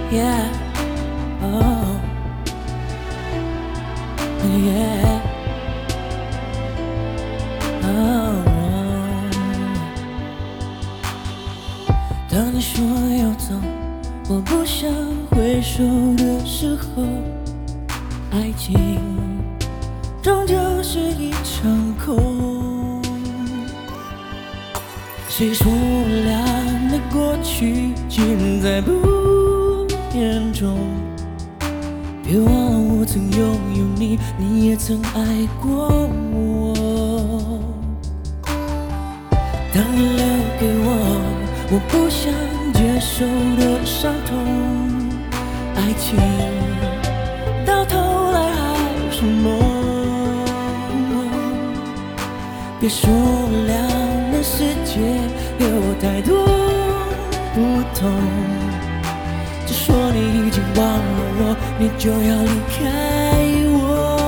yeah, oh, yeah, oh. 当你说要走，我不想回首的时候，爱情终究是一场空。谁说我俩的过去尽在不言中？别忘了我曾拥有你，你也曾爱过我。当你留给我不想接受的伤痛，爱情到头来还是梦。别说我俩的世界有太多不同，只说你已经忘了我，你就要离开我。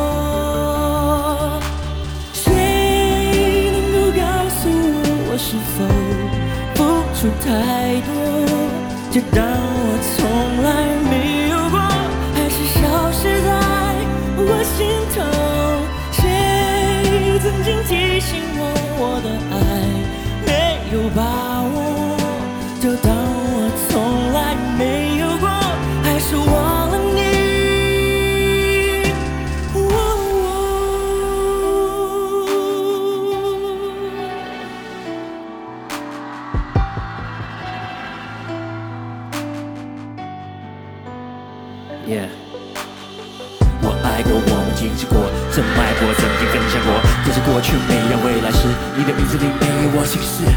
谁能够告诉我是否付出太多，就当我从来没有过，还是消失在我心头。谁曾经提醒我的爱没有把握，就当我从来没有过，还是忘了你。Yeah. 我爱过，我们经历过，深爱过，曾经分享过，这是过去没有未来时，你的名字里没有我心事。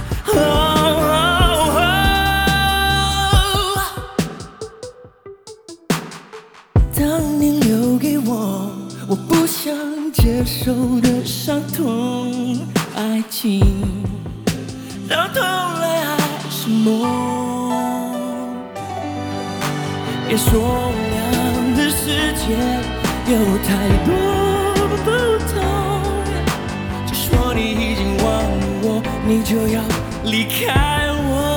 当你留给我不想接受的伤痛，爱情到头来还是梦。别说我俩的世界有太多不同，就说你已经忘了我，你就要离开我。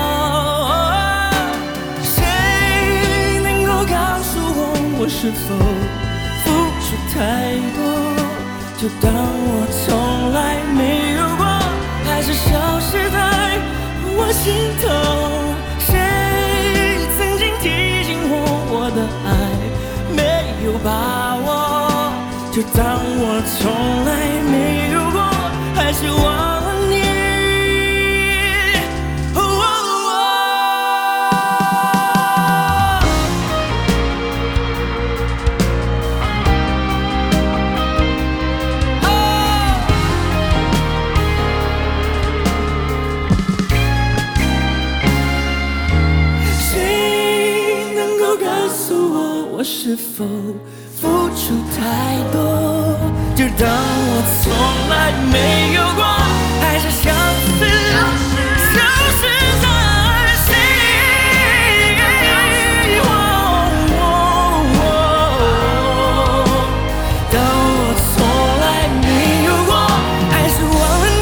谁能够告诉我是否付出太多，就当我从来没有过，还是消失在我心头。谁曾经提醒我的爱没有把握，就当我从来没有过，还是忘了你。谁能够告诉我是否付出太多，就当我从来没有过，还是消失在心。当我从来没有过，还是忘了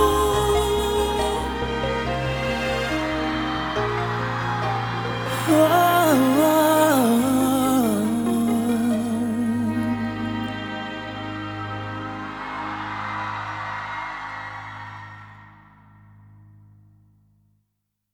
你。Oh